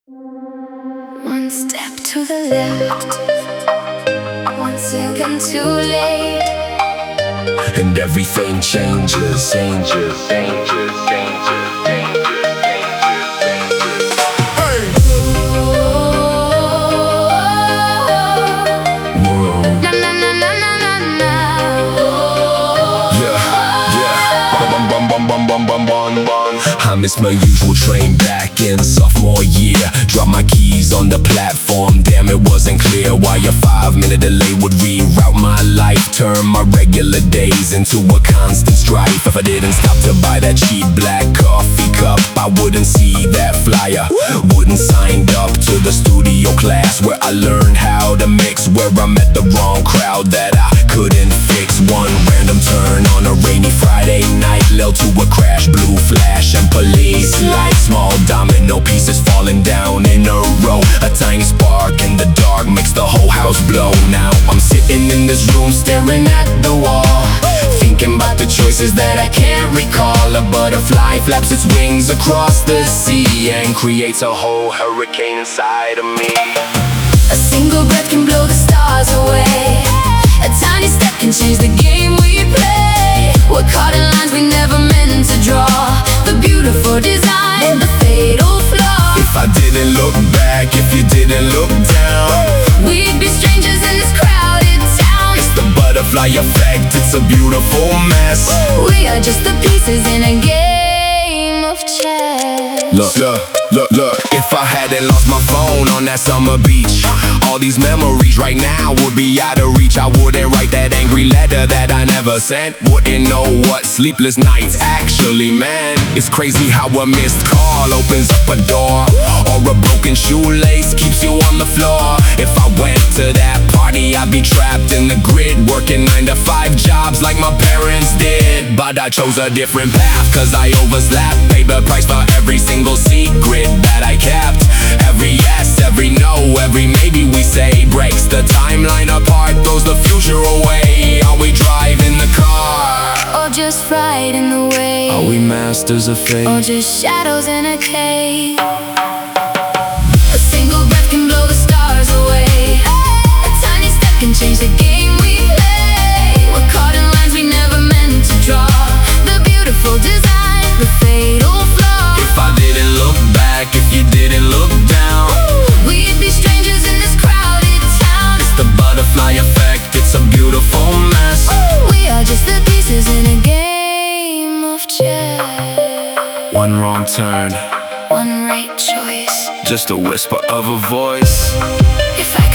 One step to the left, 1 second too late, and everything changes, changes, changes, changes, changes, changes. Hey! Whoa. Na na na na na na na. Yeah, yeah. Bum bum bum bum bum bum bum bum. I missed my usual train back in sophomore year. Dropped my keys on the platform. Damn, it wasn't clear why a 5-minute delay would reroute my life. Turn my regular days into a constant strife. If I didn't stop to buy that cheap black coffee cup, I wouldn't see that flyer. Wouldn't signed up to the studio class where I learned how to mix. Where I met the wrong crowd that I couldn't fix. One random turn on a rainy Friday night led to a crash, blue flash and police lights. Small domino pieces falling down in a row. A tiny spark in the dark makes the whole house blow. Now I'm sitting in this room staring at the wall, thinking about the choices that I can't recall. A butterfly flaps its wings across the sea and creates a whole hurricane inside of me. A single breath can blow the stars away. A tiny step can change the game we play. We're caught in lines we never meant to draw. The beautiful design, the fatal flaw. If I didn't look back, if you didn't look down, we'd be strangers in this crowded town. It's the butterfly effect, it's a beautiful mess. We are just the pieces in a game of chess. Look, look, look, look. If I hadn't lost my phone on that summer beach, all these memories right now would be out of reach. I wouldn't write that angry letter that I never sent. Wouldn't know what sleepless nights actually meant. It's crazy how a missed call opens up a door, or a broken shoelace keeps you on the floor. If I went to that party, I'd be trapped in the grid, working 9 to 5 jobs like my parents did. But I chose a different path, cause I overslept. Paid the price for every single secret that I kept. Every yes, every no, every maybe we say breaks the timeline apart, throws the future away. Are we driving the car, or just riding the wave? Are we masters of fate, or just shadows in a cave? A single breath can blow the stars away. A tiny step can change the game we play. We're caught in lines we never meant to draw. The beautiful design, the fatal flaw. If I didn't look back, if you didn't look down, we'd be strangers in this crowded town. It's the butterfly effect, it's a beautiful mess. We are just the pieces in a game of chess. One wrong turn, one right choice, just a whisper of a voice. If I